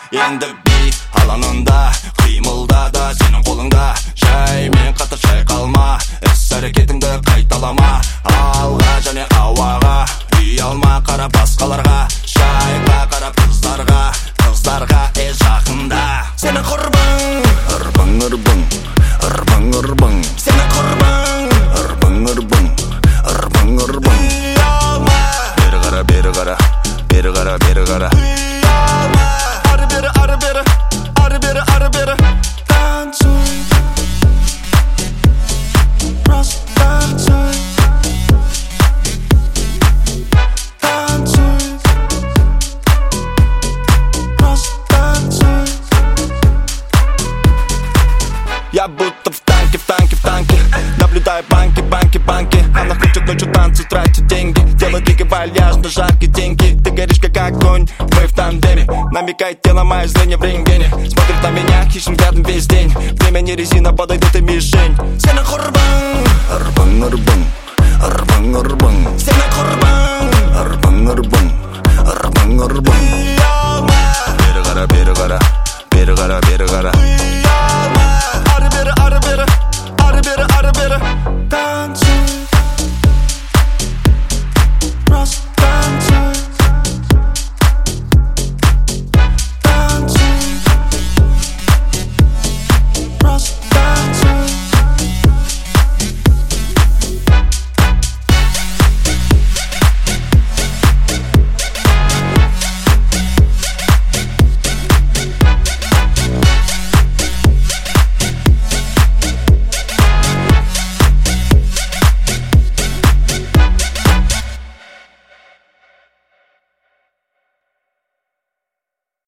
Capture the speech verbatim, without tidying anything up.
енді би алаңында, қимылда да сенің қолыңда. Жаймен қатар шайқалма, іс-әрекетіңді қайталама. Алға және ауаға, үй алма қара басқаларға. Шайға қарап қыздарға, қыздарға е жақында. Сені құрбың, ырбың, ырбың, ырбың, ырбың. Сені құрбың, ырбың, ырбың, ырбың, ырбың. Үй алма, бері қара, бері қара, бері қара, бері қара. Үй алма, ары бері, ары бері, ары бері, ары бері. Танцуй, просто танцуй. Танцуй, просто танцуй. Я будто в танке, в танке, в танке. Наблюдаю банки, банки, банки. Она хочет ночью танцы, тратит деньги. Делает дикий вальяжно, жаркие деньги. Ты горишь как огонь, мы в тандеме. Намекает тело мое зрение в рентгене. Смотрит на меня хищным взглядом весь день. Время не резина, подойдет и мишень. Сені құрбың,